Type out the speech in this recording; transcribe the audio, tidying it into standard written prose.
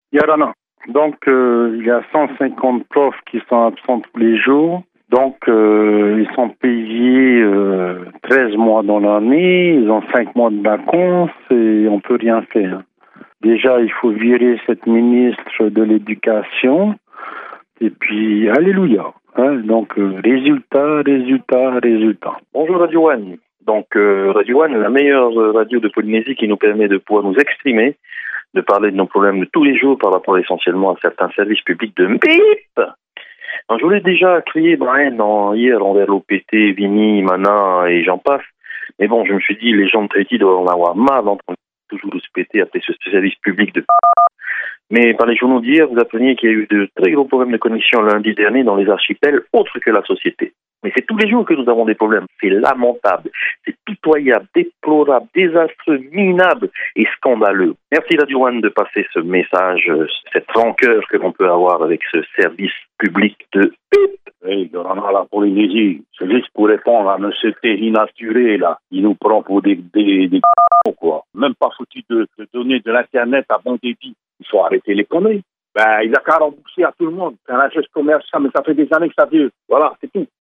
Yarana. Donc, il y a 150 profs qui sont absents tous les jours. Donc, ils sont payés 13 mois dans l'année, ils ont 5 mois de vacances et on peut rien faire. Déjà, il faut virer cette ministre de l'Éducation et puis, alléluia. Donc, résultat. Bonjour Radio One. Donc, Radio One, la meilleure radio de Polynésie qui nous permet de pouvoir nous exprimer, de parler de nos problèmes de tous les jours par rapport essentiellement à certains services publics de MPIP. Alors, je voulais déjà crier Brian hier envers l'OPT, Vini, Mana et j'en passe. Mais bon, je me suis dit, les gens de Tahiti doivent en avoir marre d'entendre toujours le SPT appeler ce service public de... Mais par les journaux d'hier, vous appreniez qu'il y a eu de très gros problèmes de connexion lundi dernier dans les archipels, autres que la société. Mais c'est tous les jours que nous avons des problèmes. C'est lamentable, c'est pitoyable, déplorable, désastreux, minable et scandaleux. Merci Radio One de passer ce message, cette rancœur que l'on peut avoir avec ce service public de PIP. Oui, dans la Polynésie, c'est juste pour répondre à M. Terry là. Il nous prend pour des quoi. Même pas foutu de donner de l'Internet à bon débit. Il faut arrêter les conneries. Il a qu'à rembourser à tout le monde. C'est un agence commercial, mais ça fait des années que ça dure. Voilà, c'est tout.